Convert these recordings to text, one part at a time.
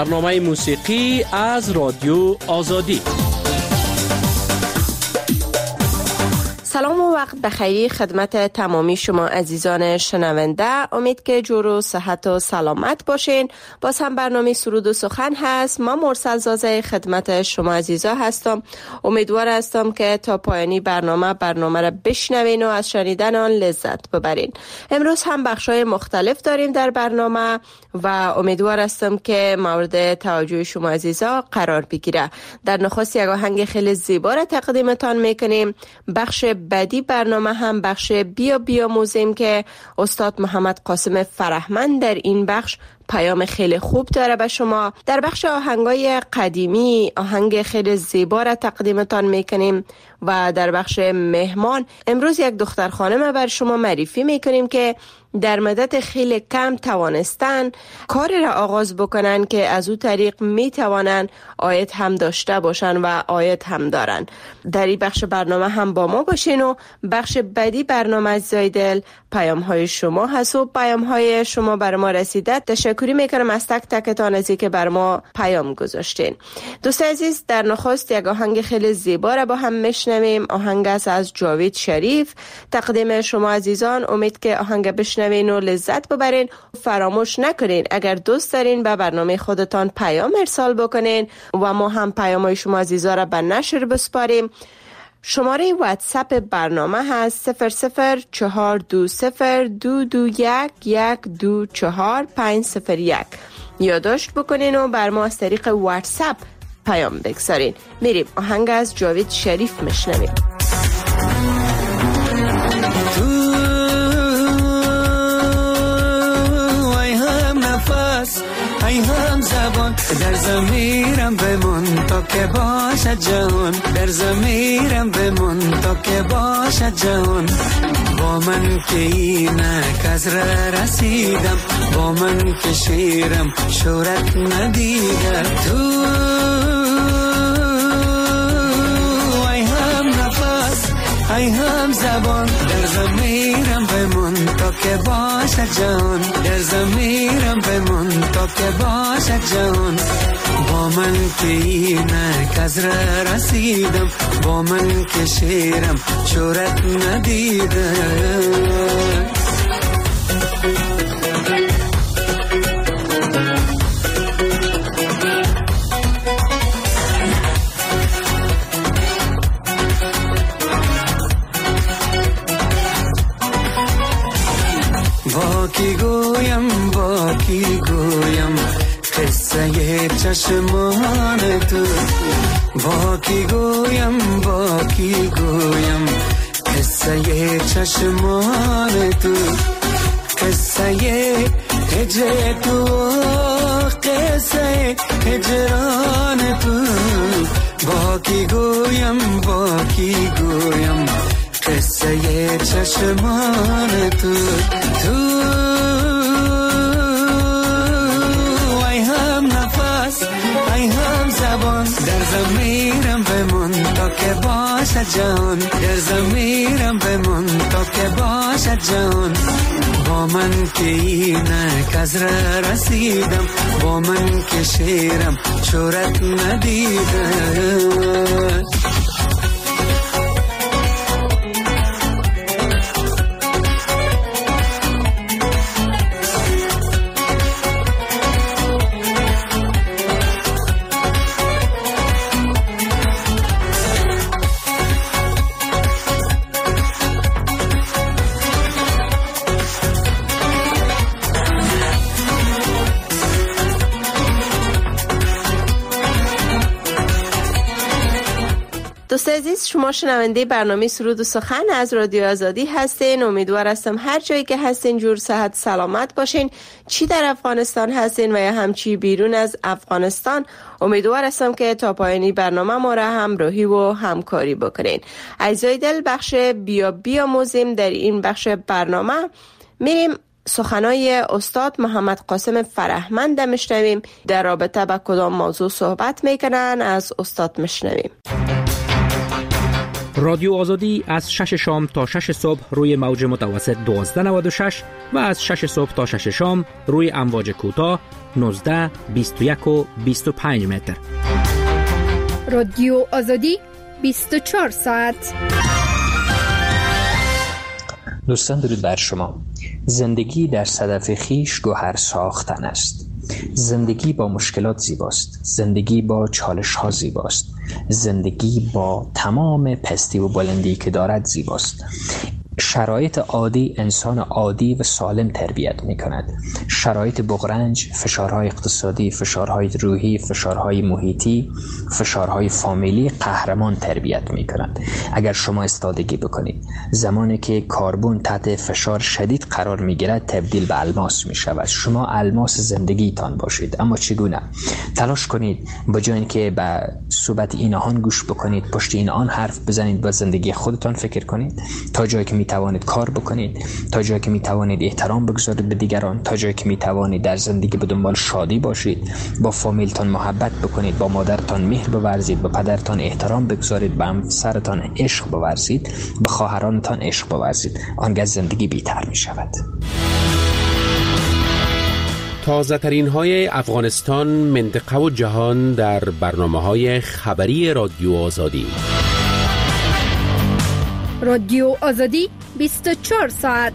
برنامه موسیقی از رادیو آزادی. سلام و وقت بخیر خدمت تمامی شما عزیزان شنونده. امید که جور و صحت و سلامت باشین. باز هم برنامه سرود و سخن هست. ما مرسل زازه خدمت شما عزیزا هستم. امیدوار هستم که تا پایانی برنامه را بشنوین و از شنیدن آن لذت ببرین. امروز هم بخشای مختلف داریم در برنامه و امیدوار هستم که مورد توجه شما عزیزا قرار بگیره. در نخست یک آهنگ خیلی زیبا را تقدیمتان میکنیم. بخش بعدی برنامه هم بخش بیا موزیم که استاد محمد قاسم فرهمند در این بخش پیام خیلی خوب داره به شما. در بخش آهنگای قدیمی آهنگ خیلی زیبا را تقدیمتان میکنیم و در بخش مهمان امروز یک دختر خانم بر شما معرفی میکنیم که در مدت خیلی کم توانستن کاری را آغاز بکنن که از او طریق میتوانن عاید هم داشته باشن و عاید هم دارن. در این بخش برنامه هم با ما باشین و بخش بعدی برنامه از زایدل پیام های شما هست و پیام های شما بر ما رسیده. تشکری میکنم از تک تکتان ازی که بر ما پیام گذاشتین. دوست عزیز در نخست یک آهنگ خیلی زیبا را با هم میشنویم. آهنگ است از جاوید شریف تقدیم شما عزیزان. امید که آهنگ بشنوین و لذت ببرین. فراموش نکنین اگر دوست دارین به برنامه خودتان پیام ارسال بکنین و ما هم پیامای شما عزیزا را به نشر بسپاریم. شماره واتساپ برنامه هست 0020221124501. یادداشت بکنین و بر ما از طریق واتساپ پیام بگذارین. میریم آهنگ از جاوید شریف میشنویم. ای هم زبان در ضمیرم بمون تا که باشد جهان، در ضمیرم بمون تا که باشد جهان. با من که اینک از رسیدم، با من که شیرم شورت ندیده. تو ای هم نفس ای هم زبان در ضمیرم بمون تا که باشد جهان، در ضمیرم بمون تا که باشد جهان. با من که اینک از رسیدم، با من که شیرم شورت ندیده. با کی گویم قصه چشمان تو، با کی گویم قصه چشمان تو، قصه هجر تو، قصه هجران تو. با کی گویم قصه چشمان تو. تو ای هم نفس ای هم زبان در ضمیرم بمون تا که باشد جهان، در ضمیرم بمون تا که باشد جهان. با من که اینک از رسیدم، با من که شیرم شورت ندیده. دوست عزیز شما شنونده برنامه سرود و سخن از رادیو آزادی هستین. امیدوار هستم هر جایی که هستین جور صحت سلامت باشین، چی در افغانستان هستین و یا همچی بیرون از افغانستان. امیدوار هستم که تا پایانی برنامه ما را همراهی و همکاری بکنین. عزیزای دل بخش بیا موزیم در این بخش برنامه میریم سخنای استاد محمد قاسم فرهمند میشنویم. در رابطه با کدام موضوع صحبت میکنن از استاد میشنویم. رادیو آزادی از 6 شام تا 6 صبح روی موج متوسط 1296 و از 6 صبح تا 6 شام روی امواج کوتاه 19, 21 و 25 متر. رادیو آزادی 24 ساعت. دوستان درود بر شما. زندگی در صدف خیش گوهر ساختن است. زندگی با مشکلات زیباست. زندگی با چالش ها زیباست. زندگی با تمام پستی و بلندی که دارد زیباست. شرایط عادی انسان عادی و سالم تربیت می کند. شرایط بغرنج، فشارهای اقتصادی، فشارهای روحی، فشارهای محیطی، فشارهای فامیلی قهرمان تربیت می کند. اگر شما استادگی بکنید، زمانی که کربن تحت فشار شدید قرار می گیرد تبدیل به الماس می شود. شما الماس زندگیتان باشید. اما چگونه؟ تلاش کنید به جای اینکه به صحبت این آهان گوش بکنید، پشت این آن حرف بزنید، با زندگی خودتان فکر کنید. تا جایی که می توانید کار بکنید، تا جایی که می توانید احترام بگذارید به دیگران، تا جایی که می توانید در زندگی به دنبال شادی باشید، با فامیلتان محبت بکنید، با مادرتان مهر بورزید، با پدرتان احترام بگذارید، با همسرتان عشق بورزید، با خواهرانتان عشق بورزید. آنگاه زندگی بهتر می شود. تازه ترین های افغانستان، منطقه و جهان در برنامه‌های خبری رادیو آزادی. رادیو آزادی 24 ساعت.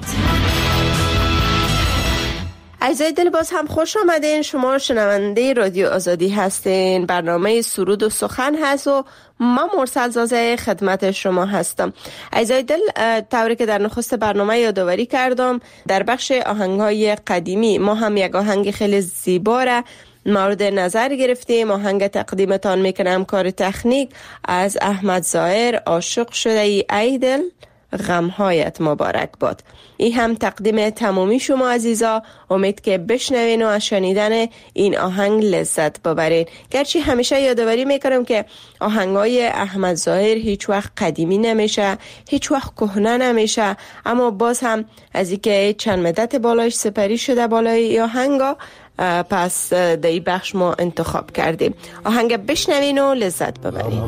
عزیزای دل، باز هم خوش آمدین. شما شنونده رادیو آزادی هستین. برنامه سرود و سخن هست و ما مرسل زازه خدمت شما هستم. عزیزای دل، طوری که در نخست برنامه یادآوری کردم، در بخش آهنگ‌های قدیمی ما هم یک آهنگ خیلی زیبا را مورد نظر گرفتیم. آهنگ تقدیمتان میکنم کار تکنیک از احمد ظاهر، عاشق شده ای دل غمهایت مبارک باد. این هم تقدیم تمامی شما عزیزا. امید که بشنوین و از شنیدن این آهنگ لذت ببرین. گرچه همیشه یادآوری میکنم که آهنگای احمد ظاهر هیچ وقت قدیمی نمیشه، هیچ وقت کهنه نمیشه، اما باز هم از اینکه چند مدت بالاش سپری شده بالای آهنگا، پس در این بخش ما انتخاب کردیم. آهنگ بشنوین و لذت ببرین.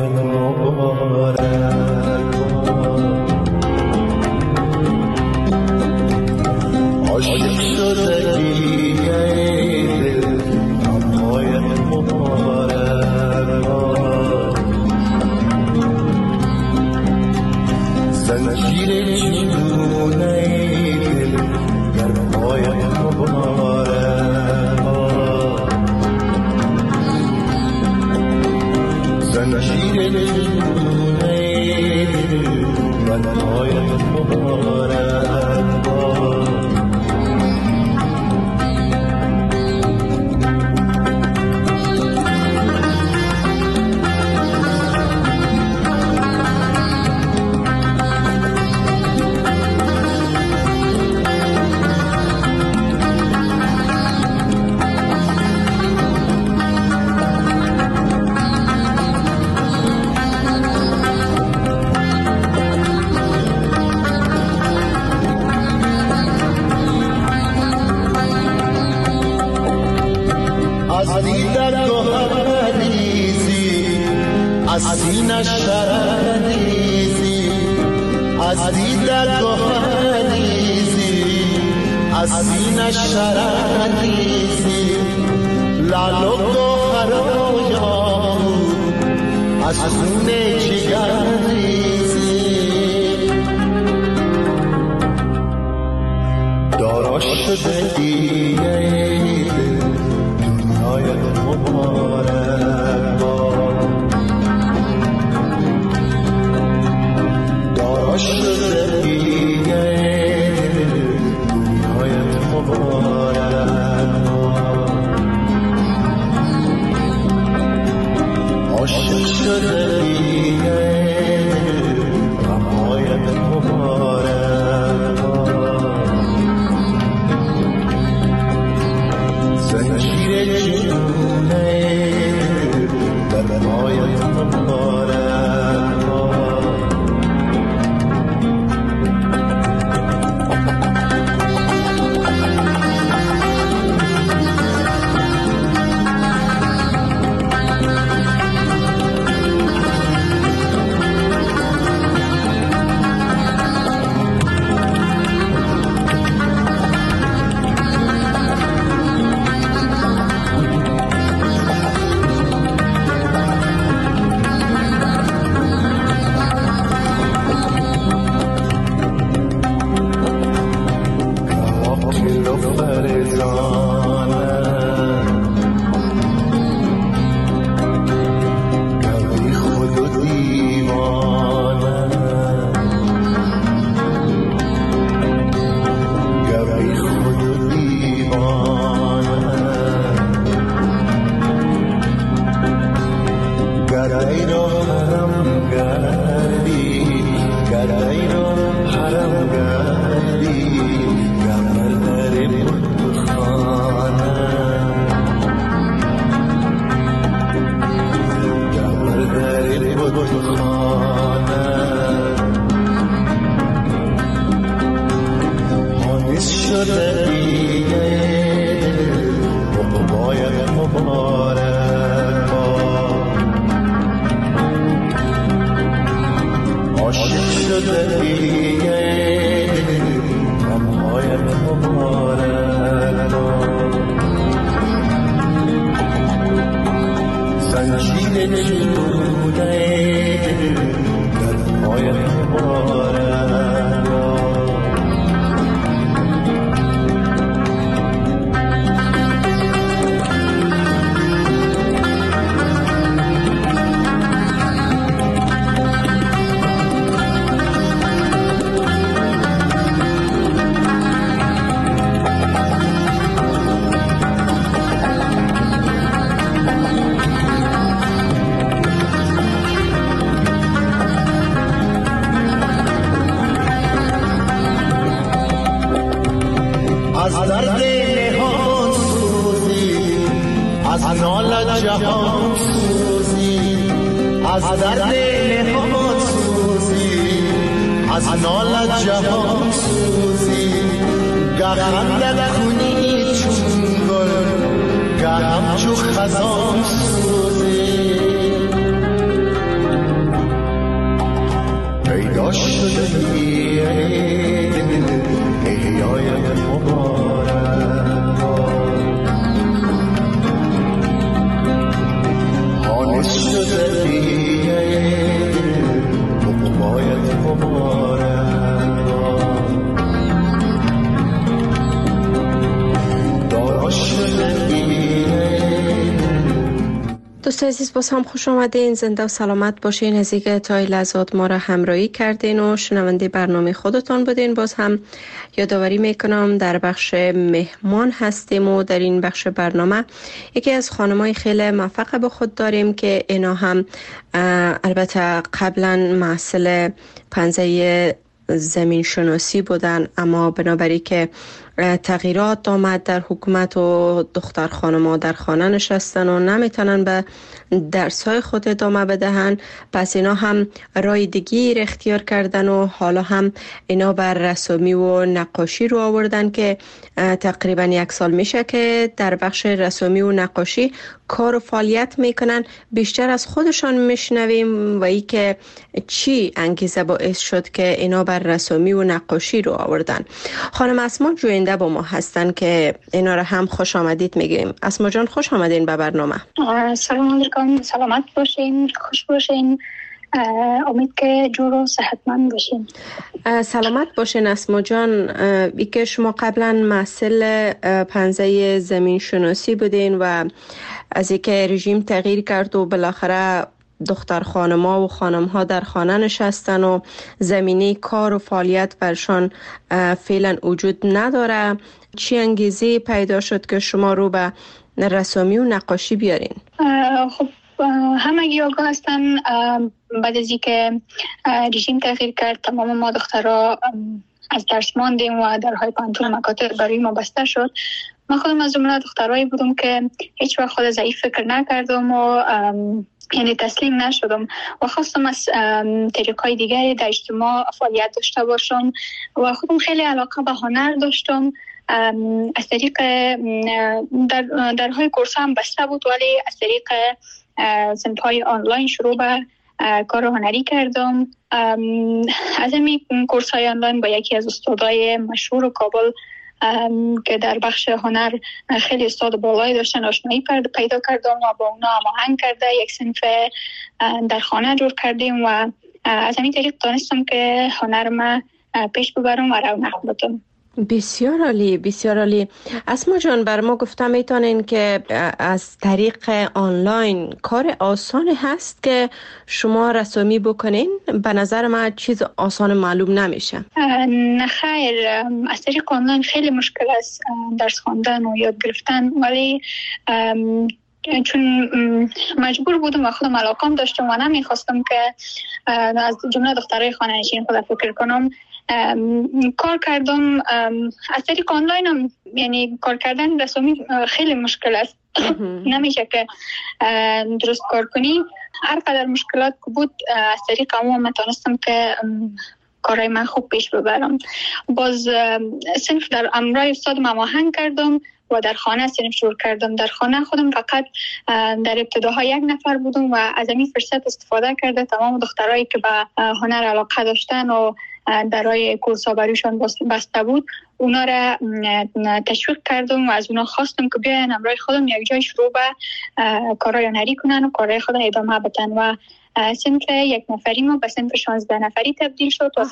عاشق شدگی دل غمهایت مبارک باد. زنجیر چگونه دل غمهایت مبارک باد. زنجیر چگونه دل غمهایت مبارک باد. سینه شرنیزی از دیدت گوهریزی، از سینه شرنیزی لال و گوهر و یاقوت از خونه جگریزی. دارا شده ای دنیایت مبارک باد. شده دنیایت مبارک باد. عاشق شده عاشق شده دیگه غمهایت مبارک زنجیر چگونه دردهایت مبارک از درد نهان سوزی از نال جهان سوزی از درد نهان سوزی از نال جهان سوزی گه خنده کنی چون گل گه همچو خزان سوزی پیدا شده احیایت مبارک حانس شده دیگه عقبایت مبارک دارا شده دیگه. دوست عزیز باز هم خوش آمدین، زنده و سلامت باشین. از اینکه تا این لحظات ما را همراهی کردین و شنونده برنامه خودتان بودین. باز هم یادآوری میکنم در بخش مهمان هستیم و در این بخش برنامه یکی از خانمای خیلی موفق به خود داریم که اینا هم البته قبلا محصل پنزه زمین شناسی بودن، اما بنابراین که تغییرات آمد در حکومت و دختر خانم‌ها در خانه نشستن و نمیتونن به درس‌های خود ادامه بدهن، پس اینا هم راه دیگه اختیار کردن و حالا هم اینا بر رسومی و نقاشی رو آوردن که تقریبا 1 سال میشه که در بخش رسومی و نقاشی کار و فعالیت میکنن. بیشتر از خودشان میشنویم و ای که چی انگیزه باعث شد که اینا بر رسومی و نقاشی رو آوردن. خانم اسما جوینده با ما هستن که اینا رو هم خوش آمدید میگیم. اسما جان خوش آمدین به برنامه. سلام علیکم، سلامت باشین، خوش باشین، امید که جور و صحتمند باشین. سلامت باشین اسما جان. ای که شما قبلا محصل پنزه زمین شناسی بودین و از اینکه رژیم تغییر کرد و بالاخره دختر خانم‌ها و خانم‌ها در خانه نشستن و زمینه کار و فعالیت برشان فعلا وجود نداره، چی انگیزه پیدا شد که شما رو به رسومی و نقاشی بیارین؟ خب همگی آگاه هستن بعد از اینکه رژیم تغییر کرد تمام ما دخترها از درس ماندیم و درهای پانتون مکاتب برای ما بسته شد. من خودم از جمله دخترایی بودم که هیچ وقت خود ضعیف فکر نکردم و یعنی تسلیم نشدم و خواستم از طریقای دیگری در اجتماع فعالیت داشته باشم و خودم خیلی علاقه به هنر داشتم. از طریق درهای کورس هم بسته بود ولی از طریق صنف‌های آنلاین شروع به کار هنری کردم. از این کورس های آنلاین با یکی از استادای مشهور کابل که در بخش هنر خیلی استاد بالایی داشتن آشنایی پیدا کردم و با اونا هماهنگ کرده یک صنف در خانه جور کردیم و از همین طریق دانستم که هنر ما پیش ببرم و رونق بدم. بسیار عالی، بسیار عالی. اسما جان بر ما گفتم میتونین که از طریق آنلاین کار آسان هست که شما رسومی بکنین؟ به نظر من چیز آسان معلوم نمیشه. نه خیر، از طریق آنلاین خیلی مشکل است درس خواندن و یاد گرفتن، ولی چون مجبور بودم و خودم علاقم داشتم و نمیخواستم که از جمله دخترای خانه نشین خود فکر کنم، کار کردم از طریق آنلاین هم. یعنی کار کردن رسومی خیلی مشکل است. نمیشه که درست کار کنی. هر قدر مشکلات بود از طریق عموم تونستم که کارهای من خوب پیش ببرم. باز صنف در امرای استاد هماهنگ کردم و در خانه صنف شروع کردم. در خانه خودم فقط در ابتداها 1 نفر بودم و از این فرصت استفاده کرده تمام دخترایی که به هنر علاقه داشتن و درای کورس‌ها برایشان بسته بود اونا را تشویق کردم و از اونا خواستم که بیاین همراه خودم یک جای شروع به کارهای هنری کنن و کارهای خود ادامه بدن و صنف 1 نفری ما به صنف 16 نفری تبدیل شد و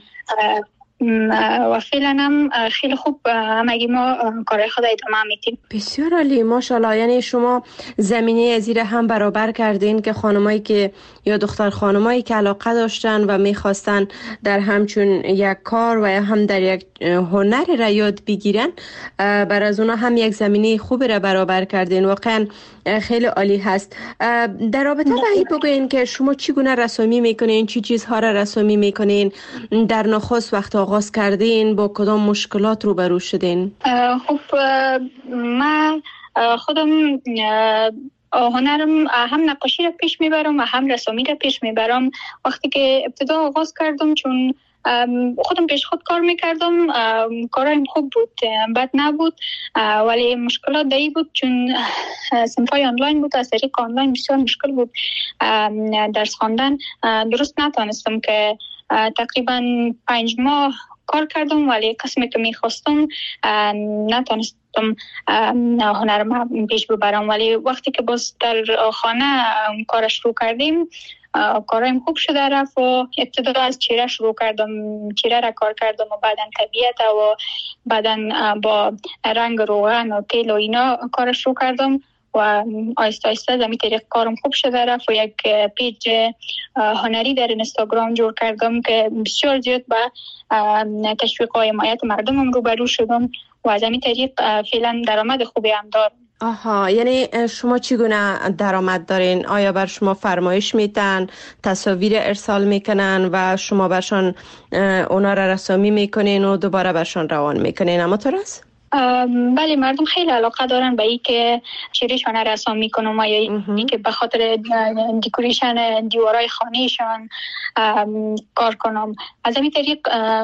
فعلا هم خیلی خوب همگی ما کارهای خود ادامه میدیم. بسیار عالی، ماشاءالله. یعنی شما زمینه ازیر هم برابر کردین که خانمایی که یا دختر خانمایی که علاقه داشتن و میخواستن در همچون یک کار و هم در یک هنر را یاد بگیرن، بر از اونا هم یک زمینه خوب را برابر کردین. واقعا خیلی عالی هست. در رابطه با این بگوین که شما چگونه رسامی میکنین، چی چیزها را رسامی میکنین، در نخست وقت آغاز کردین با کدام مشکلات روبرو شدین؟ خب من خودم هنرم هم نقاشی را پیش میبرم و هم رسامی را پیش میبرم. وقتی که ابتدا آغاز کردم چون خودم پیش خود کار میکردم، کارایم خوب بود، بد نبود، ولی مشکلات دایی بود چون صنفای آنلاین بود. از طریق آنلاین بسیار مشکل بود درس خواندن. درست نتانستم که تقریبا 5 ماه کار کردم ولی قسمی که میخواستم نتانستم هنرم پیش ببرم. ولی وقتی که باز در خانه کار شروع کردیم کارایم خوب شده رفت و ابتدا از چهره شروع کردم، چهره را کار کردم و بعدا طبیعت و بعدا با رنگ روغن و تیل و اینا کار شروع کردم و آیسته آیسته زمین طریق کارم خوب شده رفت و یک پیج هنری در اینستاگرام جور کردم که بسیار زیاد با تشویق و حمایت مردمم روبرو شدم و از این طریق فعلا درآمد خوبی هم دارم. آها، یعنی شما چگونه درآمد دارین؟ آیا بر شما فرمایش میتن، تصاویر ارسال میکنن و شما برشان اونا را رسامی میکنین و دوباره برشان روان میکنین؟ اما طور است؟ بله، مردم خیلی علاقه دارن به این که چهرهشان رسام میکنم و یا این که به خاطر دکوریشن دیوارای خانهشان کار کنم. از همین طریق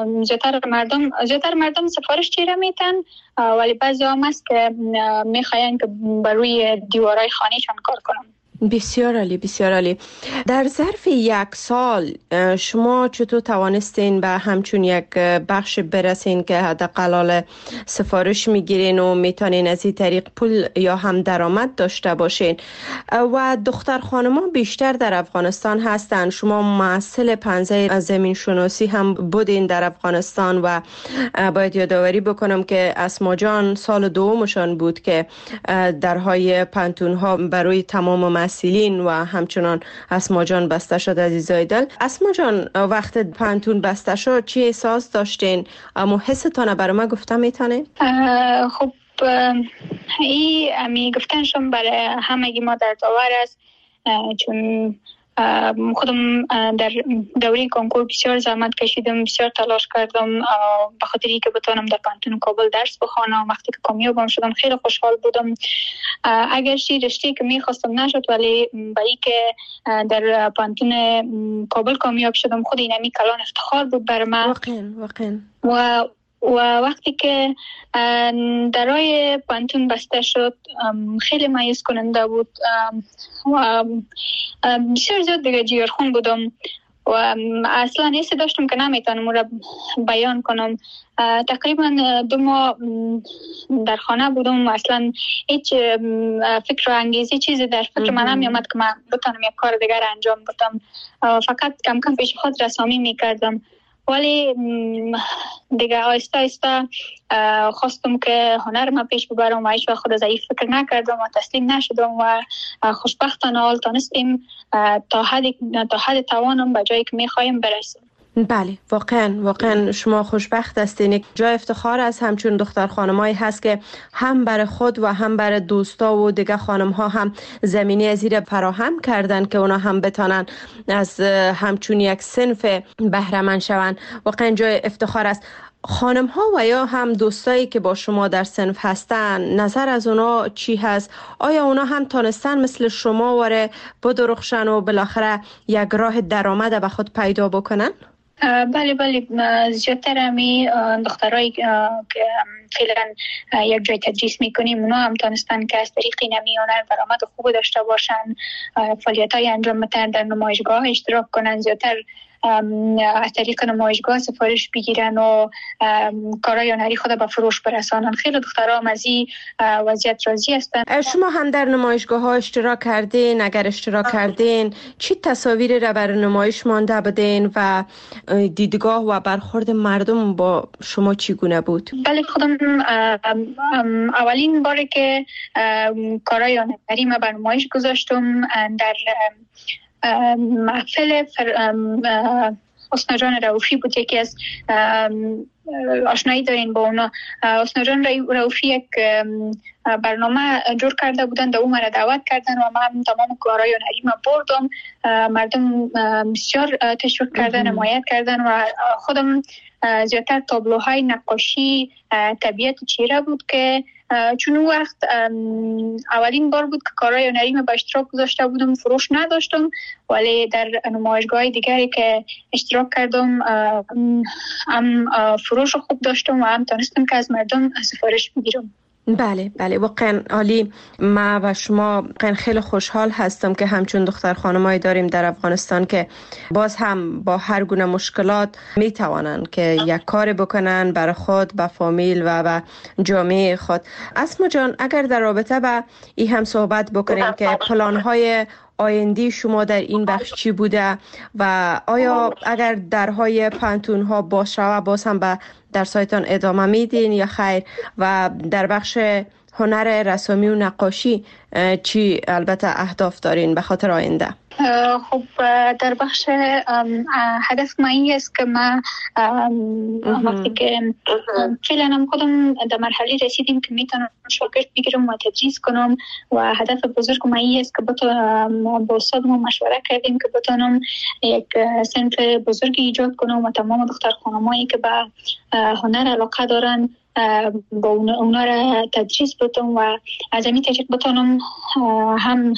زیادتر مردم سفارش چهره میتن، ولی بعضی هم هست که میخواین که بر روی دیوارای خانهشان کار کنم. بسیار عالی، بسیار عالی. در ظرف 1 سال شما چطور توانستین به همچون یک بخش برسین که حداقل سفارش میگیرین و میتونین از این طریق پول یا هم درآمد داشته باشین؟ و دختر خانما بیشتر در افغانستان هستن. شما محصل پنزه زمین شناسی هم بودین در افغانستان و باید یادآوری بکنم که اسما جان سال دومشان بود که درهای پانتون ها برای تمام محصلین و همچنان اسما جان بسته شد. عزیزای دل، اسما جان وقت پانتون بسته شد چی احساس داشتین؟ اما حستان برای ما گفته میتونه؟ خب این گفتنشم برای همگی ما در داور است، چون خودم در دوره کنکور بسیار زحمت کشیدم، بسیار تلاش کردم به خاطر اینکه بتونم در پانتون کابل درس بخوانم. وقتی که کامیابم شدم خیلی خوشحال بودم، اگرچه رشته که میخواستم نشد، ولی برای که در پانتون کابل کامیاب شدم خود این همی کلان افتخار بود بر من. واقعا. و وقتی که درای پانتون بسته شد خیلی مایوس کننده بود و بسیار زیاد دیگه جیگرخون بودم و اصلا حسی داشتم که نمیتونم اون را بیان کنم. تقریبا 2 ماه در خانه بودم و اصلا هیچ فکر و انگیزی چیزی در فکر من نمیامد که من بتونم یک کار دیگر انجام بدم. فقط کم کم پیش خود رسامی میکردم، ولی دیگه آیسته آیسته خواستم که هنر ما پیش ببرم و هیچ وقت خود ضعیف فکر نکردم و تسلیم نشدم و خوشبختانه حال تانستیم تا حد توانم به جایی که میخوایم برسیم. بله، واقعا شما خوشبخت هستین. جای افتخار است همچون دختر خانمایی هست که هم برای خود و هم برای دوستا و دیگه خانم ها هم زمینی از این فراهم کردن که اونا هم بتانن از همچون یک صنف بهره مند شون. واقعا جای افتخار است. خانم ها و یا هم دوستایی که با شما در صنف هستن، نظر از اونا چی هست؟ آیا اونا هم تانستن مثل شما وره بدرخشن و بالاخره یک راه درآمد به خود پیدا بکنن؟ بله زیادتر همی دخترایی که فعلا یک جای تدریس میکنیم اونا هم تانستن که از طریق نمی هنر درآمد خوب داشته باشن، فعالیت های انجام بدن، در نمایشگاه اشتراک کنن، زیادتر از طریق نمایشگاه سفارش بگیرن و کارهای هنری خود به فروش برسانن. خیلی دخترها هم از این وضعیت راضی هستن. شما هم در نمایشگاه ها اشتراک کردین؟ اگر اشتراک کردین چی تصاویری را بر نمایش مانده بدین و دیدگاه و برخورد مردم با شما چگونه بود؟ بله خودم اولین باری که کارهای هنری ما بر نمایش گذاشتم در محفل حسنا جان رؤوفی بود. یکی از آشنایی دارین با اونا. حسنا جان رؤوفی یک برنامه جور کرده بودن، در اون مرا دعوت کردن و من تمام کارهای هنری ما بردم. مردم بسیار تشویق کردن، حمایت کردن و خودم زیادتر تابلوهای نقاشی طبیعت چهره بود که چون اون وقت اولین بار بود که کارهای هنری ما به اشتراک گذاشته بودم، فروش نداشتم، ولی در نمایشگاه دیگری که اشتراک کردم هم فروش خوب داشتم و هم تونستم که از مردم سفارش بگیرم. بله واقعا عالی. ما و شما خیلی خوشحال هستم که همچون دختر خانمایی داریم در افغانستان که باز هم با هر گونه مشکلات می توانن که یک کار بکنن برای خود، با فامیل و با جامعه خود. اسما جان، اگر در رابطه با این هم صحبت بکنیم که پلان‌های آینده شما در این بخش چی بوده و آیا اگر درهای پانتون ها باز شود باز هم به درسایتان ادامه میدین یا خیر؟ و در بخش هنر رسامی و نقاشی چی البته اهداف دارین به خاطر آینده؟ خب در بخش هدف من است که ما وقتی که فعلا هم خودم در مرحله رسیدیم که میتونم شاگرد بگیرم و تدریس کنم و هدف بزرگ من است که با استادم مشوره کردیم که بتونم یک صنف بزرگی ایجاد کنم و تمام دختر خانمایی که به هنر علاقه دارن با اونا را تدریس بدم و از همین طریق بتونم هم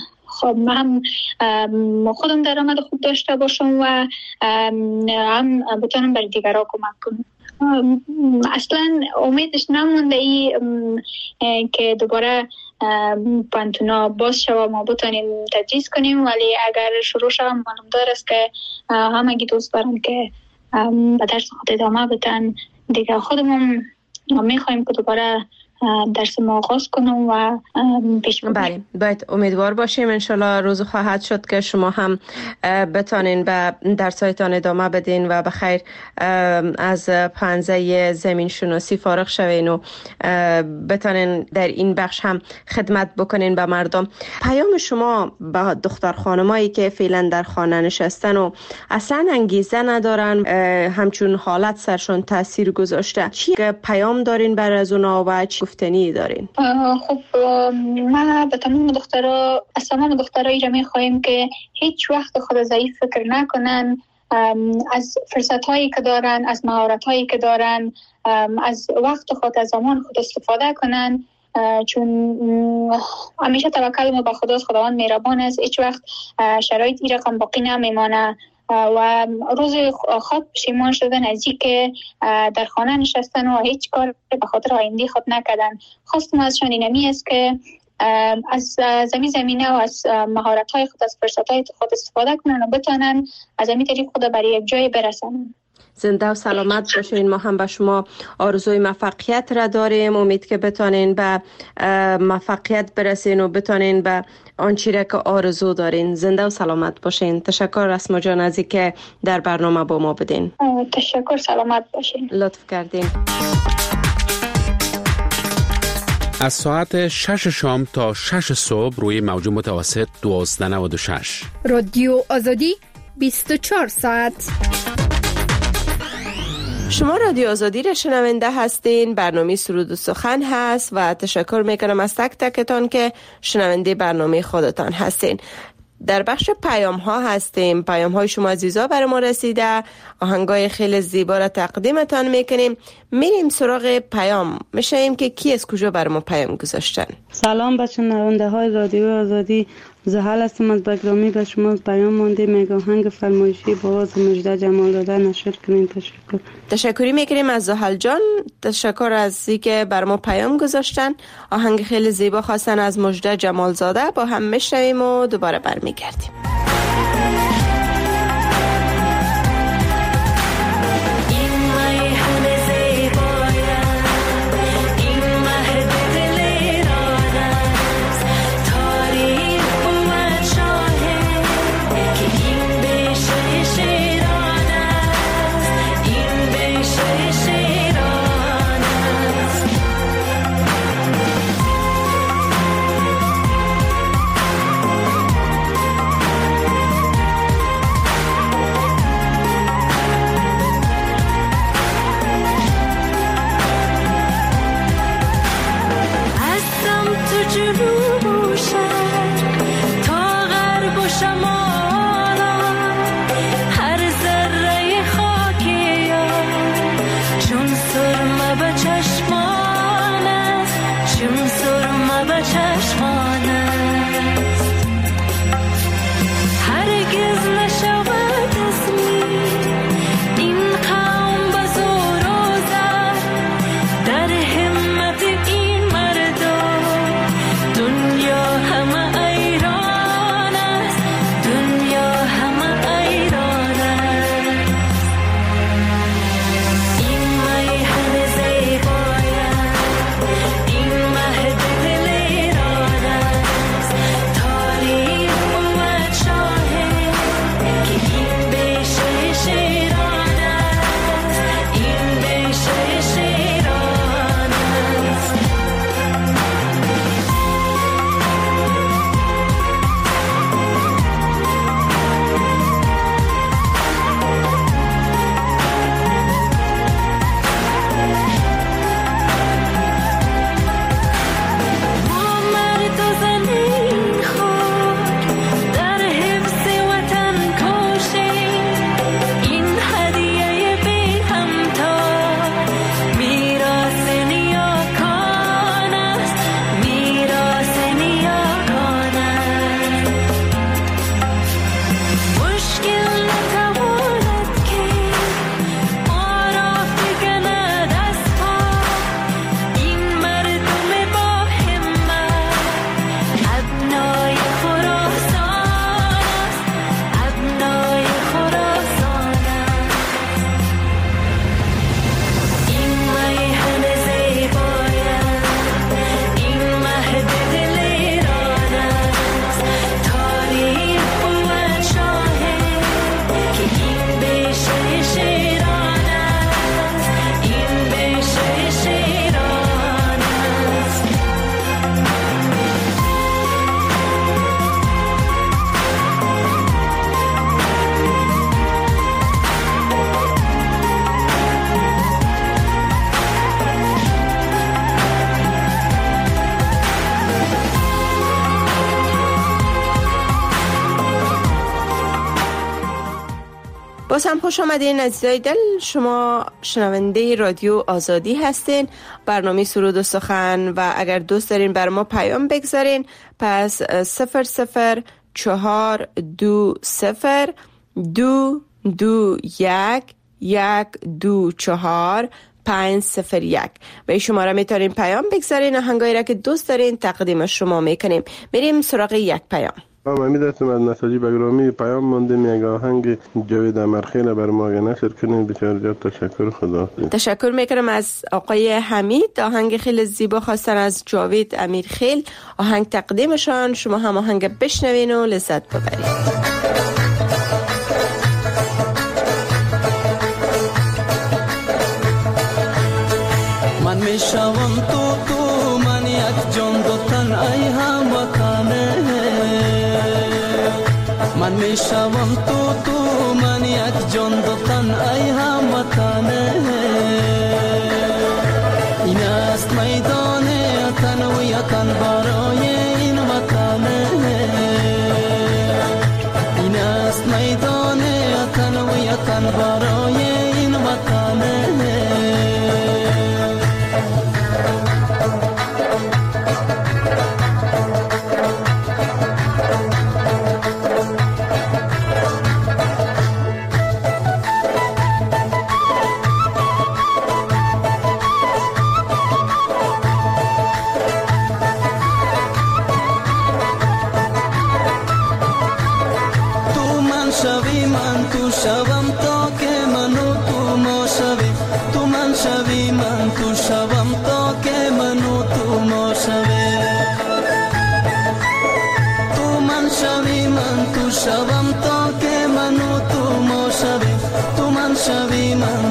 خودم درآمد خوب داشته باشم و هم بتونم برای دیگران کمک کنم. اصلا امیدش نمونده که دوباره پانتونا باز شود ما بتونیم تدریس کنیم، ولی اگر شروع شود معلوم دار است که همگی دوست دارم که به درس خود ادامه بدن. دیگه خودمون میخوایم که دوباره درس ما آغاز کنم و پیش ببریم. بله باید امیدوار باشیم انشالله روز خواهد شد که شما هم بتانین به درسایتان ادامه بدین و بخیر از پنزه زمین شناسی فارغ شوین و بتانین در این بخش هم خدمت بکنین به مردم. پیام شما به دختر خانمایی که فعلا در خانه نشستن و اصلا انگیزه ندارن، همچون حالت سرشون تاثیر گذاشته، چی پیام دارین بر از اونا و چی گفتنی دارین؟ خب ما به تمام دخترها، از تمام دخترایی را میخواهیم که هیچ وقت خود ضعیف فکر نکنن، از فرصت هایی که دارن، از مهارت هایی که دارن، از وقت خود، از زمان خود استفاده کنن، چون همیشه توکل ما به خداست، خداوند مهربان است، هیچ وقت شرایط این رقم باقی نمیمانه و روز خود پشیمان شدن از این که در خانه نشستن و هیچ کار به خاطر آینده خود نکردن. خواستم ازشان اینمی است که از زمینه و از مهارت‌های خود، از فرصت‌های خود استفاده کنن و بتونن از همین طریق خود برای یک جای برسن. زنده و سلامت باشین. ما هم به شما آرزوی موفقیت را داریم. امید که بتانین به موفقیت برسین و بتانین به آنچه را که آرزو دارین. زنده و سلامت باشین. تشکر اسما جان از اینکه در برنامه با ما بدین. تشکر، سلامت باشین. لطف کردین. از ساعت 6 شام تا 6 صبح روی موج متوسط 1296 رادیو آزادی 24 ساعت. شما رادیو آزادی را شنونده هستین. برنامه سرود و سخن هست و تشکر میکنم از تک تکتان که شنونده برنامه خودتان هستین. در بخش پیام ها هستیم. پیام های شما عزیزا برای ما رسیده. آهنگای خیلی زیبا را تقدیمتان میکنیم. میریم سراغ پیام. میشیم که کی از کجا برای ما پیام گذاشتن. سلام بچه نوانده های رادیو آزادی. زحل هستم از بگرامی. به شما پیام مانده میگه آهنگ فرمایشی با آواز مژده جمال داده نشر کنین. تشکر. تشکری میکنیم از زحل جان. تشکر از اینکه بر ما پیام گذاشتن. آهنگ خیلی زیبا خواستن از مژده جمال زاده. با هم میشنویم و دوباره برمیگردیم. باز هم خوش آمدین عزیزای دل. شما شنونده رادیو آزادی هستین، برنامه سرود و سخن. و اگر دوست دارین بر ما پیام بگذارین، پس 0042221124501 به این شماره میتونین پیام بگذارین. آهنگایی را که دوست دارین تقدیم شما میکنیم. میریم سراغ یک پیام. امید هستم از نساجی بگرامی. پیام مانده میگه آهنگ جاوید امرخیل بر ما نشر کنین. بسیار زیاد تشکر. خدا تشکر میکنم از آقای حمید. آهنگ خیلی زیبا خواستن از جاوید امیرخیل. آهنگ تقدیمشان. شما هم آهنگ بشنوین و لذت ببرید. من میشوم تو من یک جان دو تن ای هموطنه. من میشوم تو من یک جان دو تن ای هموطنه. این است میدان تن و یتن برای این وطنه. این است میدان تن و یتن برای این وطنه.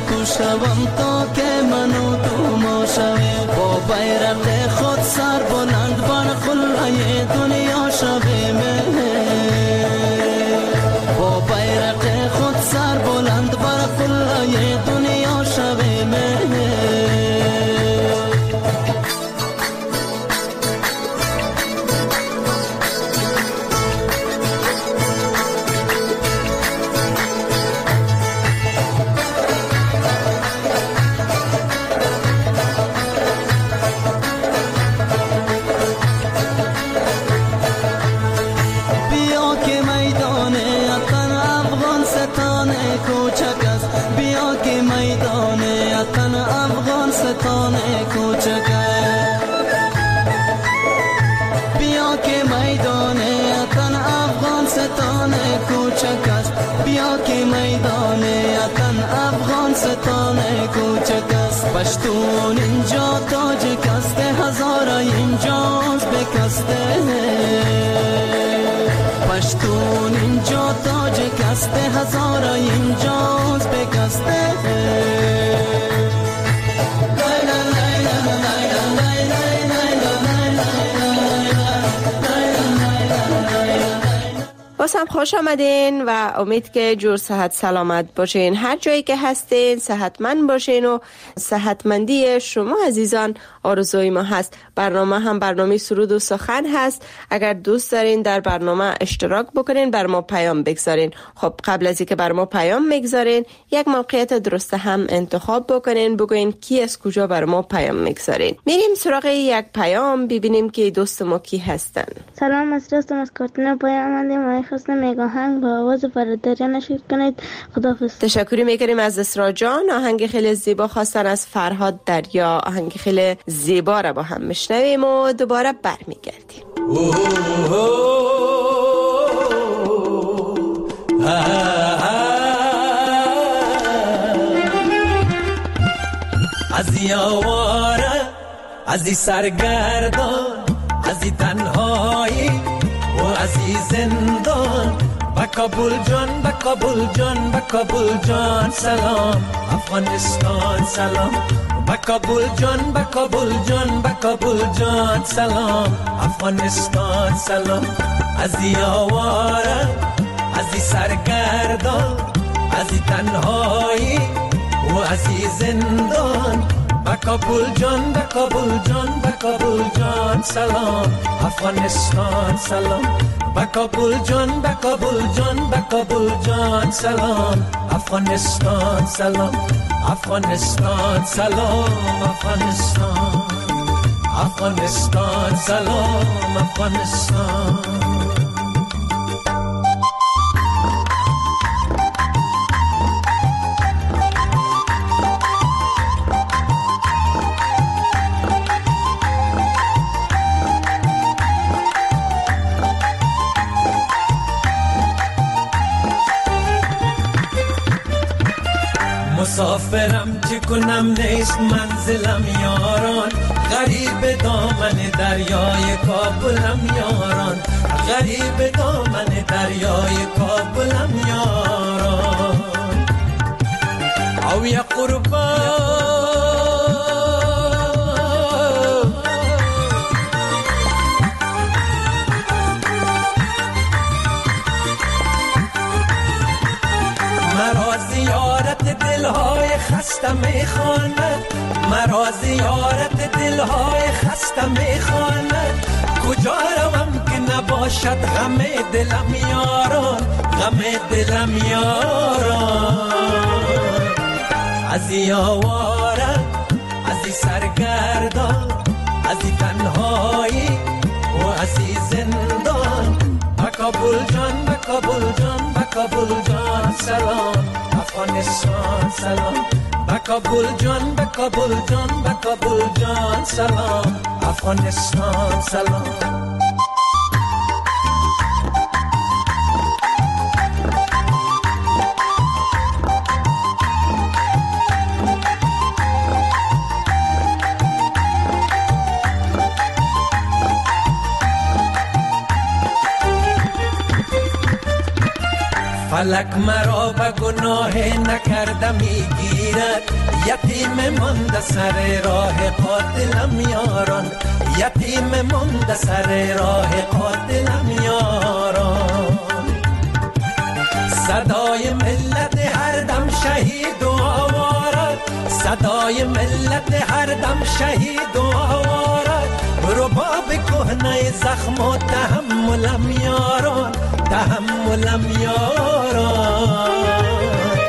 تو شوم تا که منو تو ما شویم با بیرق خود سر بلند بر قله دنیا شویم با بیرق خود سر بلند بر قله دنیا شویم پشتون اینجا تاجک است هزارا اینجاست بکسته پشتون اینجا تاجک است هزارا اینجاست بکسته بازم خوش آمدین و امید که جور صحت سلامت باشین. هر جایی که هستین صحتمند باشین و صحتمندی شما عزیزان آرزوی ما هست. برنامه هم برنامه سرود و سخن هست. اگر دوست دارین در برنامه اشتراک بکنین بر ما پیام بگذارین. خب قبل از اینکه بر ما پیام بگذارین یک موقعیت درست هم انتخاب بکنین، بگوین کی از کجا بر ما پیام میگذارین. میریم سراغ یک پیام ببینیم که دوست ما کی هستن. سلام، از دوستم از کارتنا پیام آمدیم. خواستم میگاهنگ با آواز فرادریا نشید کنید. خداحافظ. تشکری میکنیم از اسرا جان. آهنگ خیلی زیبا خواستن از فرهاد دریا. آهنگ خیلی زیبا را با هم میشنویم و دوباره برمیگردیم. از یاواره از سرگردان از تنهایی و از زندان با کابل جان با کابل جان با کابل جان سلام افغانستان سلام با کابل جان با کابل جان با کابل جان سلام افغانستان سلام از یاواره از سرگردان از تنهایی و از زندان با کابل جان با کابل جان با کابل جان سلام افغانستان سلام با کابل جان با کابل جان با کابل جان سلام افغانستان سلام افغانستان سلام افغانستان افغانستان سلام افغانستان مسافرم چه کنم نیست منزلم یاران غریب دامن دریای کابلم یاران غریب دامن دریای کابلم یاران او یا قربان مرا زیارت دلهای خسته میخواند مرا زیارت دلهای خسته میخواند کجا روم که نباشد غم دلم یاران غم دلم یاران از یاواره از سرگردان از تنهایی و از زندان با کابل جان با کابل جان با کابل جان سلام افغانستان سلام با کابل جان با کابل جان با کابل جان سلام افغانستان سلام فلک مرا به گناه نکرده میگیرد باید یتیم مانده سر راه قاتلم یاران یتیم مانده سر راه قاتلم یاران صدای ملت هر دم شهید و آوارد صدای ملت هر دم شهید و آوارد رباب کهنه زخم و تحملم یاران تحملم یاران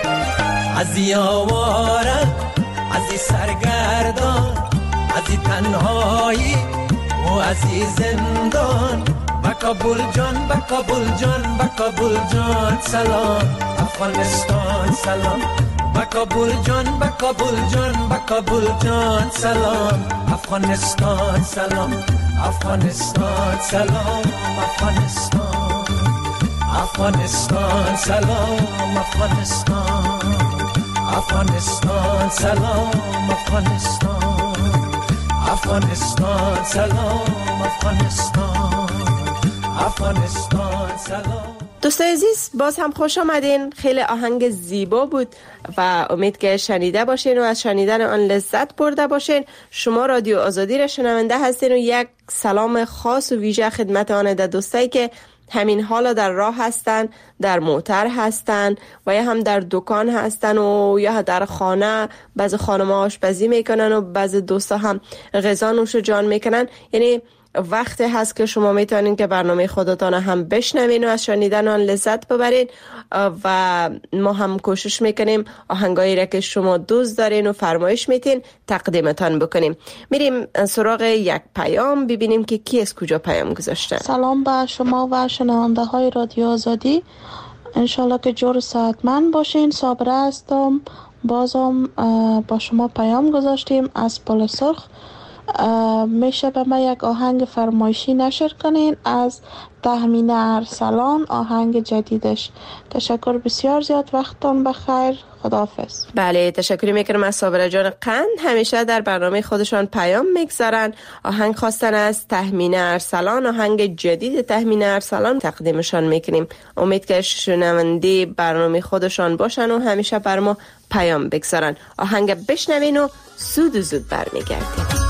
ازی آوارد ازی سرگردان ازی تنهایی و ازی زندان بکابل جان بکابل جان بکابل جان سلام افغانستان سلام بکابل جان بکابل جان بکابل جان سلام افغانستان سلام افغانستان سلام افغانستان افغانستان سلام افغانستان افغانستان سلام افغانستان افغانستان سلام افغانستان افغانستان سلام. دوستای عزیز باز هم خوش آمدین. خیلی آهنگ زیبا بود و امید که شنیده باشین و از شنیدن آن لذت برده باشین. شما رادیو آزادی را شنونده هستین و یک سلام خاص و ویژه خدمت آن دوستایی که همین حالا در راه هستن، در موتر هستن و یا هم در دکان هستن و یا در خانه. بعضی خانم‌ها آشپزی میکنن و بعضی دوستا هم غذا نوش جان میکنن. یعنی وقتی هست که شما میتونین که برنامه خودتان هم بشنوین و از شنیدن آن لذت ببرین و ما هم کوشش میکنیم آهنگایی را که شما دوست دارین و فرمایش میتین تقدیمتان بکنیم. میریم سراغ یک پیام ببینیم که کی از کجا پیام گذاشته. سلام به شما و شنونده های رادیو آزادی، انشالله که جور صحتمند باشین. صابره هستم، بازم با شما پیام گذاشتیم از پل سرخ. میشه به من یک آهنگ فرمایشی نشر کنین از تهمینه ارسلان، آهنگ جدیدش. تشکر بسیار زیاد، وقتتون بخیر، خداحافظ. بله تشکر میکنم از صابره جان قند. همیشه در برنامه خودشان پیام میگذارن. آهنگ خواستن از تهمینه ارسلان، آهنگ جدید تهمینه ارسلان تقدیمشان میکنیم. امید که شنونده برنامه خودشان باشن و همیشه بر ما پیام بگذارن. آهنگ بشنوین و زود برمیگردیم.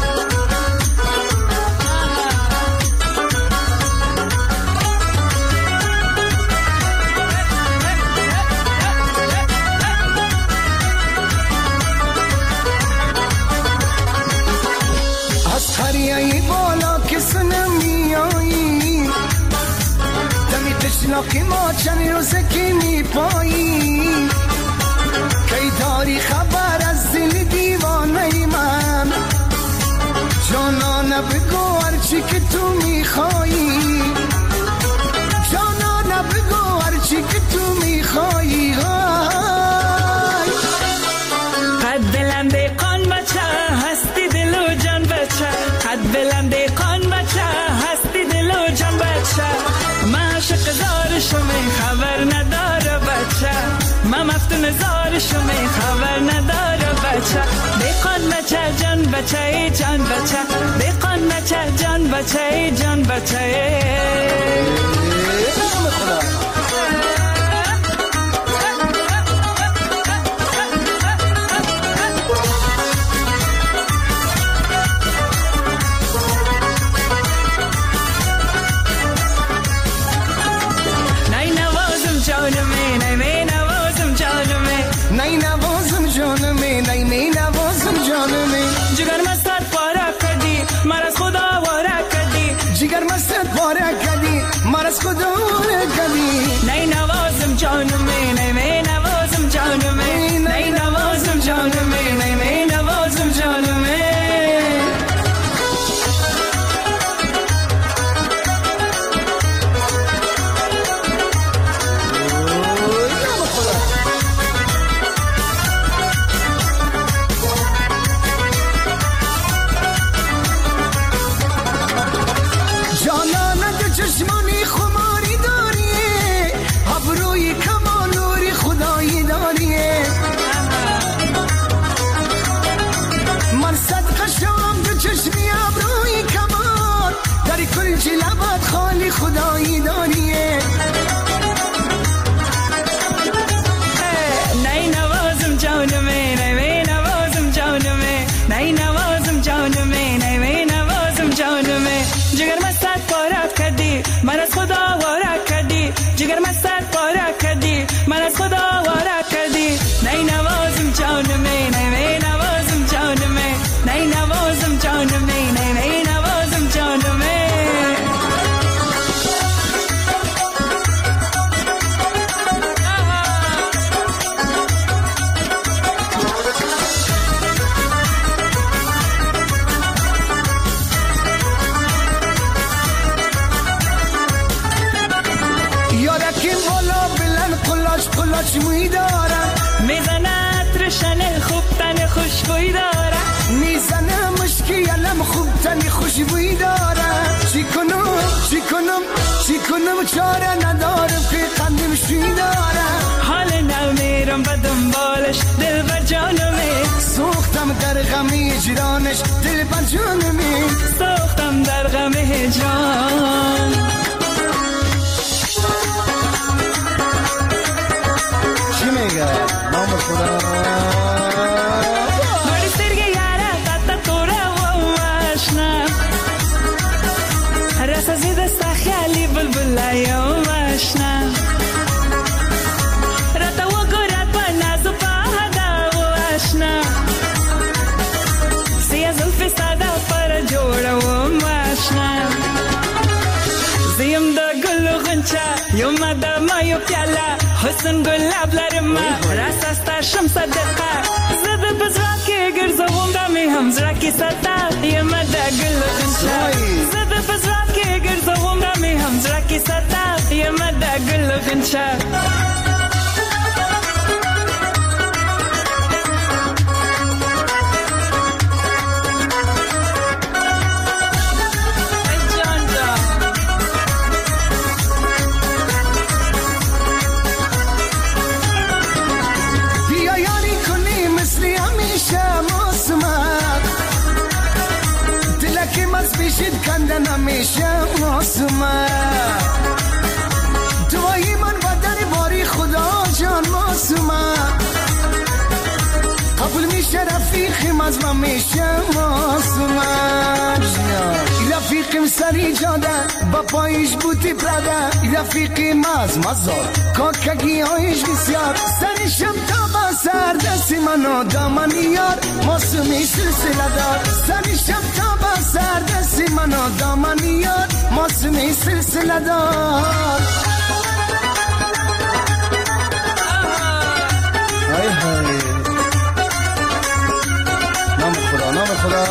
ای بالا کس نمیایی دمی تشناکی ما چند روزه که میپایی کی داری خبر از دل دیوانه من جانا بگو هرچی که تو میخوایی جانا بگو هرچی که تو میخوایی قد دلم دیقان بچه هستی دل و جان بچه قد بلند دیقان بچه هستی دل و جان بچه من عاشق زار شمی خبر نداره بچه من مفتون زار شمی خبر نداره بچه دیقان بچه جان بچه ای جان بچه دیقان بچه جان بچه ای جان بچه مرز خدا کردی نی نوازم جانمی نی نوازم جانمی نی نوازم جانمی نی نوازم جانمی جانانه چشمانی خماری داری ابروی کمان نوری خوشبوی داره، میزنه مشکی علم خوب تنی خوشبوی داره. چی کنم چاره ندارم که قندم شوی داره. حال نمیرم به دنبالش دل بر جانمه، سوختم در غم هجرانش دل بر جانمه، سوختم در غم هجران. چی میگه؟ نام خدا بڑی سرگی یاره تاتا توره و ماشنا، رسا زیده ستا خیالی بلبلای و ماشنا، رتا و گرد با نازو پاهدا و آشنا، سیا زلفی سادا پر جوڑا و ماشنا، زیم دا گل و غنچه یوم دا مایو پیالا، حسن گلاب لرما راست استاشم صدقه، زده بزراکی گرزوم دا می هم زراکی ستا، یوم دا گل و غنچه، زده بزراکی گرزوم دا می هم زراکی ستا، یوم دا گل و غنچه. بیشید کندن همیشه معصومه، دوایی من با در باری خدا جان معصومه، قبول میشه رفیقیم از من میشه معصومه. رفیقیم سری جاده با پایش بوتی پراده، رفیقیم از مزار کاکگی هایش بسیار، سرشم تا با سر دستی منو دامن یار، معصومی سلسله دار، سرشم تا با سر دستی منو دامن یار، معصومی سلسله دار. های های نام خدا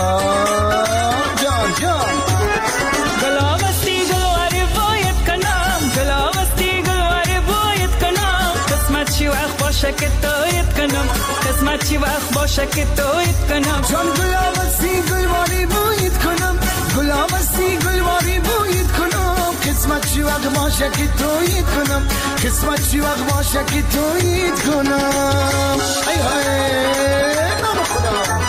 جان گلابستی گلواری باید کنم، گلابستی گلواری باید کنم، قسمت چی وقت باشه که تویت کنم، قسمت چی وقت باشه که تویت کنم. جان گلابستی گلواری باید کنم، گلابستی گلواری باید کنم، قسمت چی وقت باشه که تویت کنم، قسمت چی وقت باشه که تویت کنم. ای های نام خدا.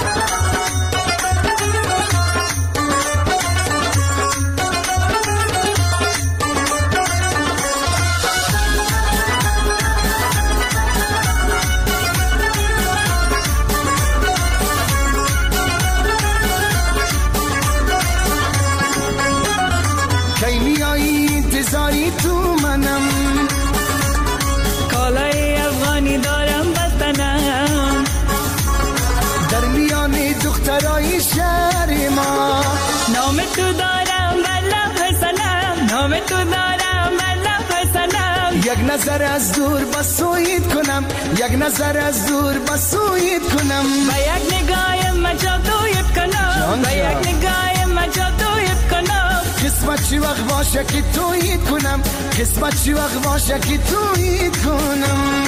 انتظاری تو منم، کالای افغانی دارم بستنم، در میان دخترای شهر ما، نام تو دارم بلب حسنم، نام تو دارم بلب حسنم، یک نظر از دور بسویت کنم، یک نظر از دور بسویت کنم، با یک نگاه مجادویت کنم، با یک نگاه مجادویت کنم، قسمت چی وقت باشه که تویت کنم، قسمت چی وقت باشه که تویت کنم.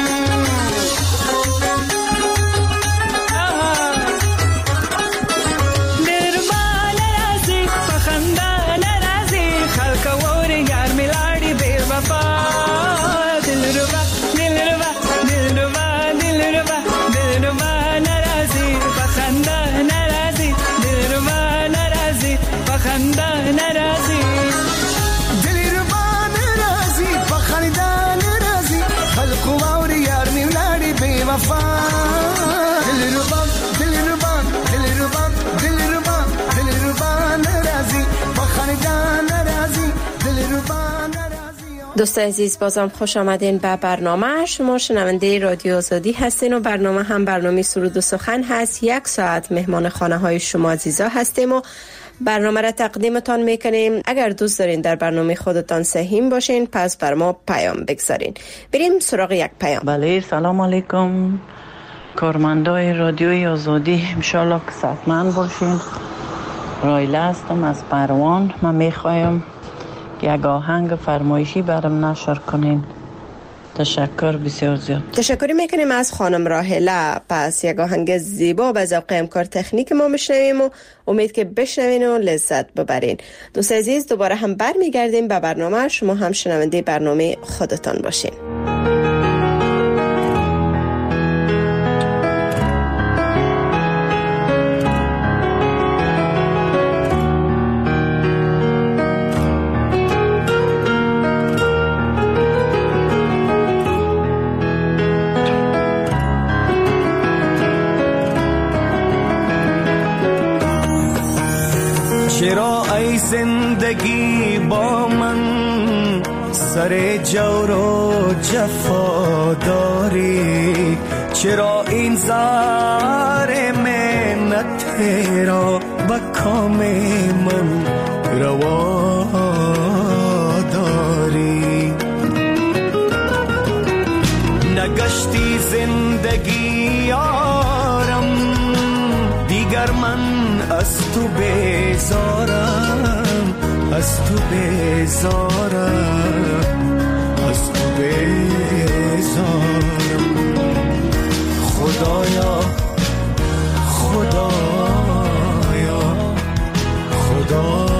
دلربا نرازی پخنده نرازی خلق وور یار میلاڑی بے وفا، دلربا دلربا دلربا دلربا دلربا نرازی پخنده نرازی، دلربا نرازی پخنده نرازی، دلربا نرازی پخنده نرازی خلق وور یار میلاڑی بے وفا، دلربا دلربا دلربا دلربا دلربا نرازی پخنده نرازی، دلربا نرازی. دوستان عزیز بازم خوش آمدین به برنامه. شما شنونده رادیو آزادی هستین و برنامه هم برنامه سرود و سخن هست. 1 ساعت مهمان خانه های شما عزیزا هستیم و برنامه را تقدیمتان میکنیم. اگر دوست دارین در برنامه خودتان سهیم باشین پس بر ما پیام بگذارین. بریم سراغ یک پیام. بله سلام علیکم کارمندای رادیوی آزادی، انشالله که صحتمند باشین. رایله هستم از پروان. من میخوایم یک آهنگ فرمایشی برام نشر کنین. تشکر بسیار زیاد. تشکر میکنیم از خانم راهله. پس یک آهنگ زیبا به ذوق همکار تکنیک ما میشنویم و امید که بشنوین و لذت ببرین. دوست عزیز دوباره هم برمیگردیم به برنامه. شما هم شنونده برنامه خودتان باشین. چرا ای زندگی با من سر جور و جفا داری؟ چرا این زار منت را به کام من روا داری؟ نگشتی زندگی یارم دیگر، من از تو بیزارم، از تو بیزارم، از تو بیزارم. خدایا خدایا خدایا.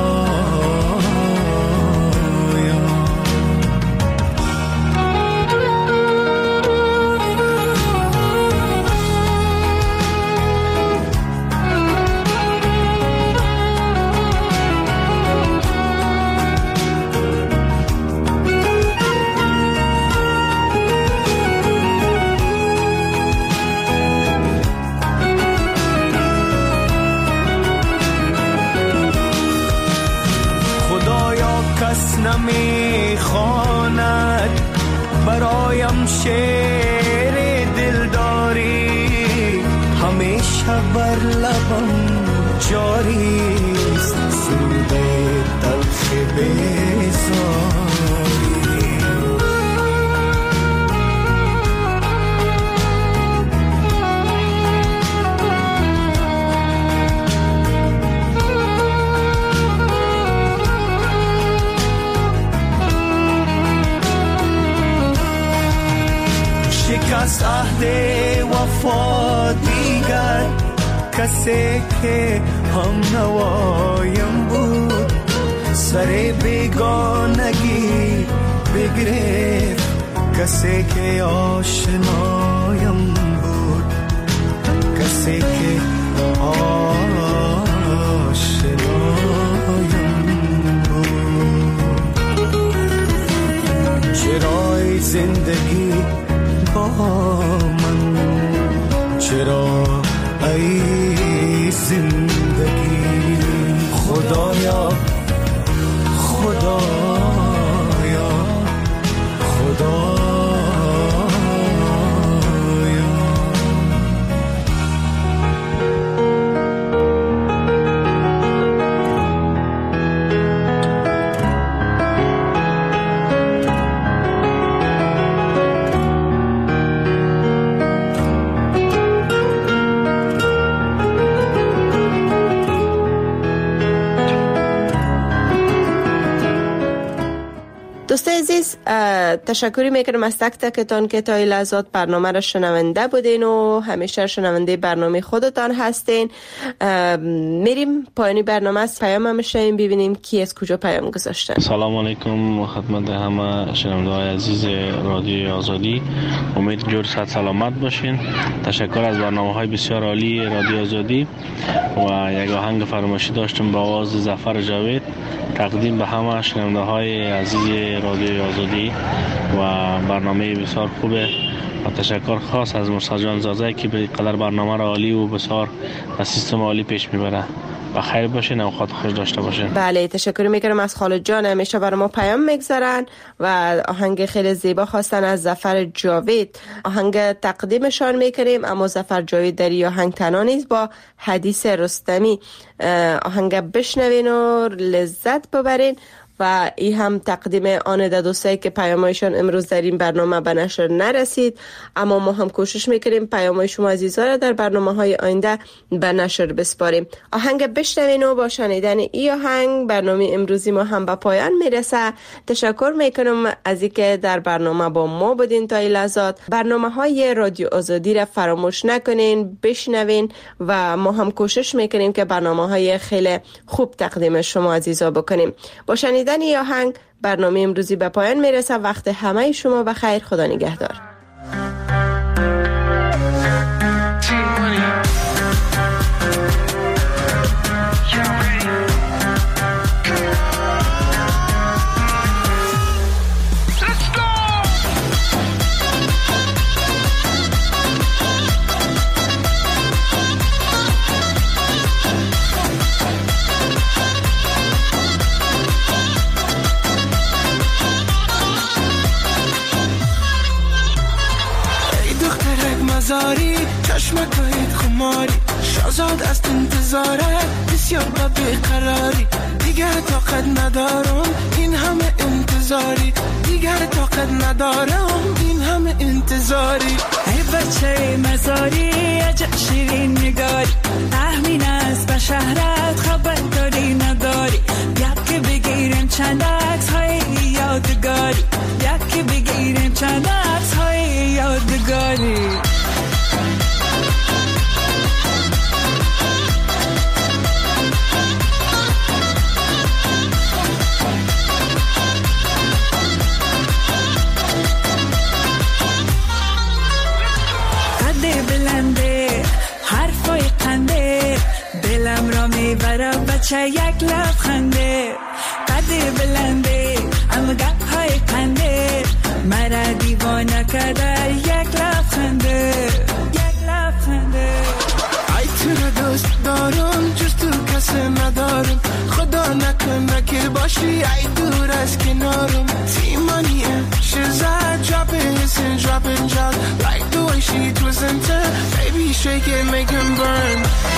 کس نمی خواند برایم شعر دلداری، همیشه بر لبم جاری است سرود تلخ بیزاری. شکست عهد وفا دیگر، کسی که هم نوایم بود سر بیگانگی بگرفت، کسی که آشنایم بود، کسی که آشنایم بود. چرای زندگی با من، چرا ای زندگی؟ خدایا خدایا خدایا. دوست عزیز تشکری میکنم از تک تکتان که تا این لحظات برنامه را شنونده بودین و همیشه شنونده برنامه خودتان هستین. میریم پایانی برنامه از پیام هم شنیم ببینیم کی از کجا پیام گذاشتن. سلام علیکم خدمت همه شنونده های عزیز رادیو آزادی، امید جور صحت سلامت باشین. تشکر از برنامه های بسیار عالی رادیو آزادی و یک آهنگ فرمایشی داشتم با آواز ظفر جاوید تقدیم به همه شنونده های عزیز رادیو آزادی و برنامه بسیار خوبه و تشکر خاص از مرسا جان زازه که به قدر برنامه را عالی و بسیار و سیستم عالی پیش میبره. بخیر باشین، اوقات خوش داشته باشین. بله تشکر میکنم از خالد جان، همیشه برای ما پیام میگذارن و آهنگ خیلی زیبا خواستن از ظفر جاوید. آهنگ تقدیمشان میکنیم، اما ظفر جاوید در این آهنگ تنها نیست، با حدیث رستمی. آهنگ بشنوین و لذت ببرین و این هم تقدیم آن دوستایی که پیامایشان امروز در این برنامه به نشر نرسید، اما ما هم کوشش میکنیم پیامای شما عزیزان را در برنامه‌های آینده به نشر بسپاریم. آهنگ بشنوین و با شنیدن این آهنگ برنامه امروزی ما هم به پایان میرسه. تشکر میکنم از اینکه در برنامه با ما بودین تا این لحظات. برنامه‌های رادیو آزادی را فراموش نکنین، بشنوین و ما هم کوشش میکنیم که برنامه‌های خیلی خوب تقدیم شما عزیزا بکنیم. با شنیدن این آهنگ برنامه امروزی به پایان میرسه. وقت همه شما بخیر. خدا نگهدار. چشمکایت خماری شازاد است انتظارت بسیار با بیقراری دیگر طاقت ندارم این همه انتظاری دیگر طاقت ندارم این همه انتظاری ای بچه مزاری عجب شیرین نگاری تحمین است به شهرت خبر داری نداری یکی بگیریم چند عکس های یادگاری یکی بگیریم چند عکس های یادگاری بچه یک لبخنده قد بلنده اما دقهای کنده مرا دیوانه کرده یک لبخنده یک لبخنده ای تو را دوست دارم جز تو کسی ندارم خدا نکنه که باشی ای دور از کنارم تیمانیه she's a dropping listen dropping drop like the way she twists and turn baby shake it make him burn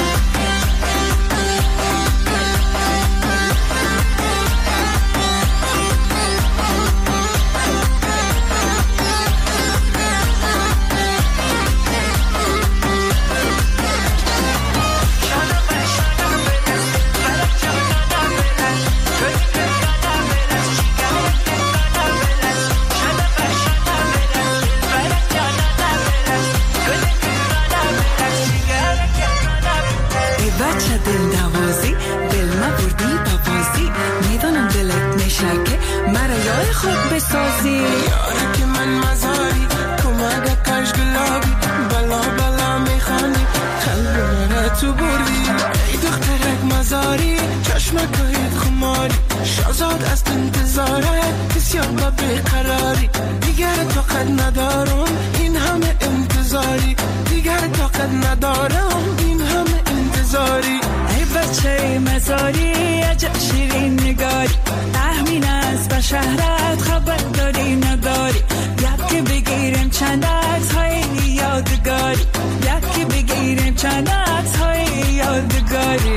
خود بسازی یاره که من مزاری کمک کش گلابی بلا بلا میخوانی قلب من تو بردی ای دخترک مزاری چشمکایت خماری شازاد است انتظارت بسیار با بیقراری دیگر طاقت ندارم این همه انتظاری دیگر طاقت ندارم این همه انتظاری ای بچه مزاری عجب شیرین نگاری تحمین است به شهرت خبر داری نداری یکی بگیریم چند عکس های یادگاری یکی بگیریم چند عکس های یادگاری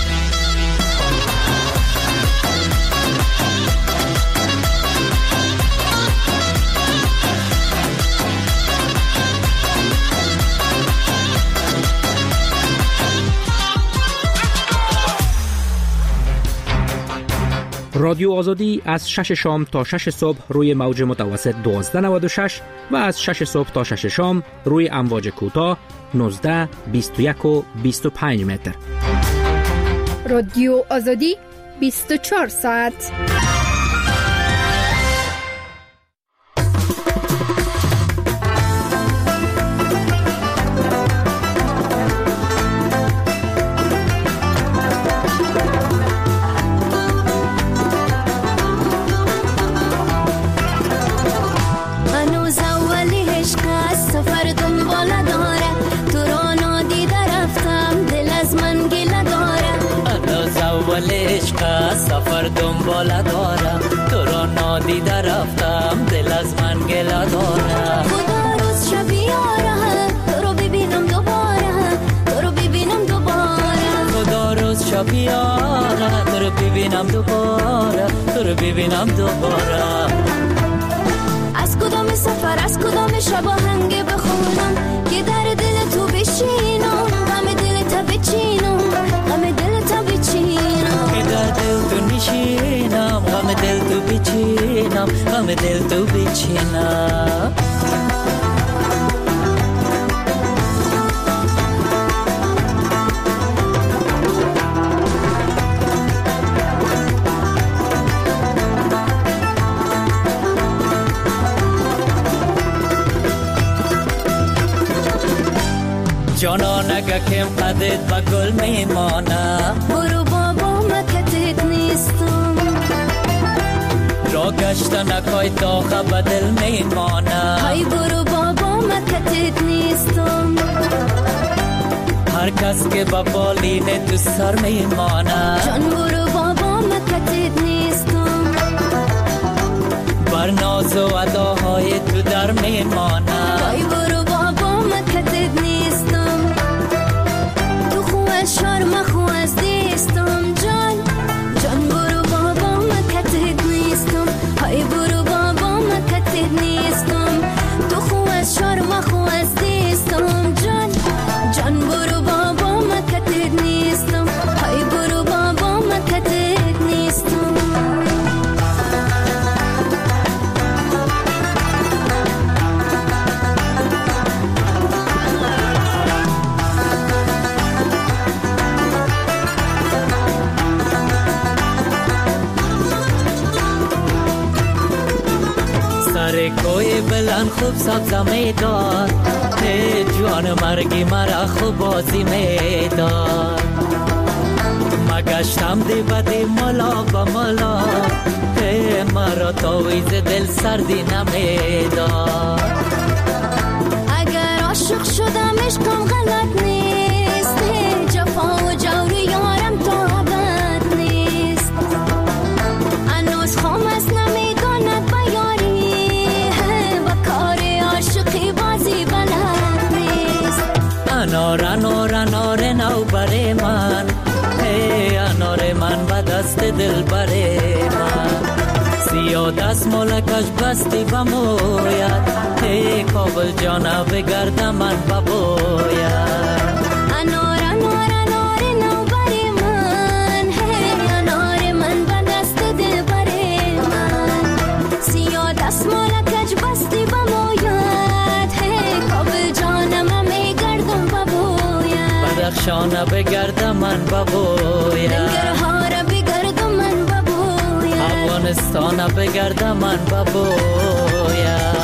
رادیو آزادی از 6 شام تا 6 صبح روی موج متوسط 1296 و از 6 صبح تا 6 شام روی امواج کوتاه 19 21 و 25 متر. رادیو آزادی 24 ساعت. سفر دنباله دارم تو را نادیده رفتم دل از من گله دارم خدا روز شب یاره تو رو ببینم دوباره تو رو ببینم دوباره خدا روز شب یاره تو رو رو ببینم دوباره، تو رو ببینم دوباره. از کدام سفر از کدام شب آهنگ بخونم که در دل تو بشینم، غم دل تا بچینم، غم دل تا بچینم، که در دل تو نشینم، غم دل تو بچینم، غم دل تو بچینم. جانان اگه کم قدت با گل میمانه، برو بابا مکتت نیستم، را گشتن اکای داغه به دل میمانه. های برو بابا مکتت نیستم، هر کس که با بالین تو سر میمانه. جان برو بابا مکتت نیستم، بر ناز و اداهای تو در میمانه. های برو بابا مکتت نیستم، تو خو از شرم خو از دیستم. جان جان برو بابا مکتت نیستم، های برو بابا مکتت نیستم، تو خو از شرم خو از دیستم. جان جان برو بابا مکتت نیستم، های برو بابا مکتت نیستم. سر کوی بلند خوب سبزه میداد، جوان مرگی مرا خوب بازی میداد. مگشتم دی بدی ملا با ملا، مرا تاویز دل سردی نمیداد. اگر عاشق شدم عشقم غلط نیست، جفا و جور یارم تا ابد نیست. هنوز خام است نمیداند به یاری، و کار عاشقی بازی بلد نیست. انار انار انار نو بر من، انار من به دست دل بر من. سیاه دست مالکش بستی بموید، کابل جانا بگرد من ببوید. انار انار انار نو بر من، انار من به دست دل بر من. سیاه دست مالکش بستی بموید، کابل جانم میگردم ببوید. بدخشانه بگرد من ببوید، ننگرهار بگرد من ببوید، افغانستان بگرد من ببوید.